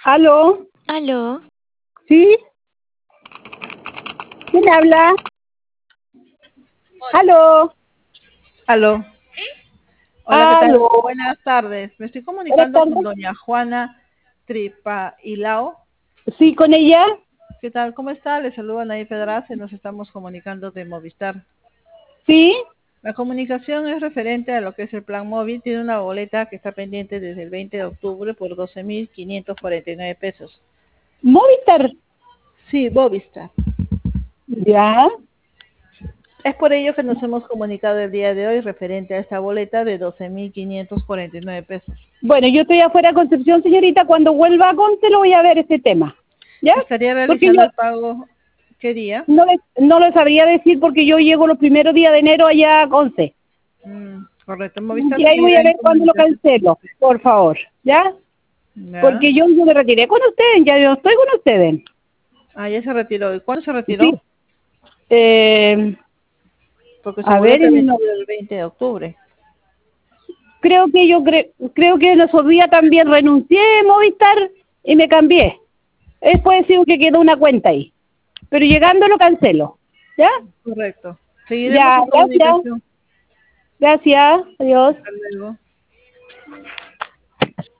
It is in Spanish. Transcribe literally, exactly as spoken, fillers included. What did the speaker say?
¿Aló? ¿Aló? ¿Sí? ¿Quién habla? ¿Aló? Aló. Hola, ¿qué tal? ¿Aló? Buenas tardes. Me estoy Buenas comunicando con tardes. doña Juana Tripailao. ¿Sí, con ella? ¿Qué tal? ¿Cómo está? Le saluda Naí Pedraza y nos estamos comunicando de Movistar. ¿Sí? La comunicación es referente a lo que es el plan móvil. Tiene una boleta que está pendiente desde el veinte de octubre por doce mil quinientos cuarenta y nueve pesos. ¿Movistar? Sí, Movistar. ¿Ya? Es por ello que nos hemos comunicado el día de hoy referente a esta boleta de doce mil quinientos cuarenta y nueve pesos. Bueno, yo estoy afuera de Concepción, señorita. Cuando vuelva a Conce lo voy a ver este tema. ¿Ya? ¿Estaría Porque realizando yo el pago qué día? no le, no le sabría decir porque yo llego los primeros días de enero allá a Conce. Mm, correcto. Movistar Y ahí voy seguirá a en ver cuándo lo comunicación. cancelo, por favor. ¿Ya? ¿Ya? Porque yo, yo me retiré con ustedes, ya yo estoy con ustedes. Ah, ya se retiró. ¿Y cuándo se retiró? Sí. Eh, Porque su a ver, boleta no, venció el veinte de octubre. creo que yo cre- creo que en esos días también renuncié a Movistar y me cambié. Es puede ser que quedó una cuenta ahí. Pero llegando lo cancelo. ¿Ya? Correcto. Seguiremos Ya, en gracias. comunicación. Gracias. Adiós. Hasta luego.